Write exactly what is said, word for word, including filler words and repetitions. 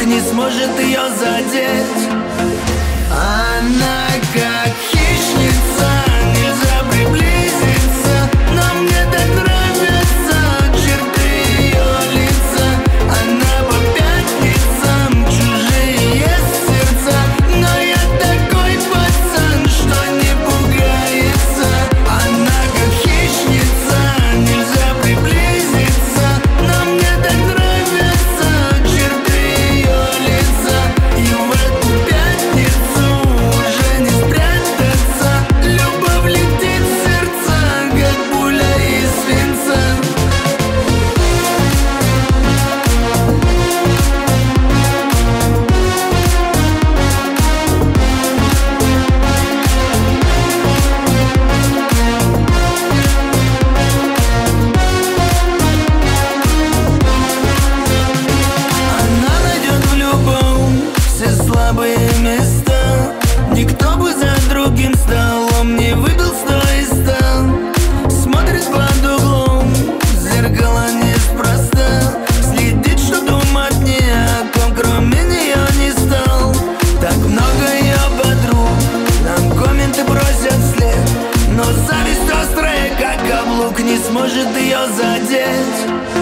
не сможет ее задеть. Она как хищница, нельзя приблизиться, но мне так нравятся черты ее лица. Она по пятницам, чужие сердца, но я такой пацан, что не пугается. Она как хищница, нельзя приблизиться, но мне так нравятся черты ее лица. И в эту пятницу уже не спрятаться, любовь летит в сердца, как пуля из свинца. Она найдет в любом все слабые места. Никто бы за другим столом не выбил сто из ста. Смотрит под углом, зеркало неспроста. Следит, что думать ни о ком, кроме нее не стал. Так много ее подруг, нам комменты бросят вслед, но зависть острая, как каблук, не сможет ее задеть.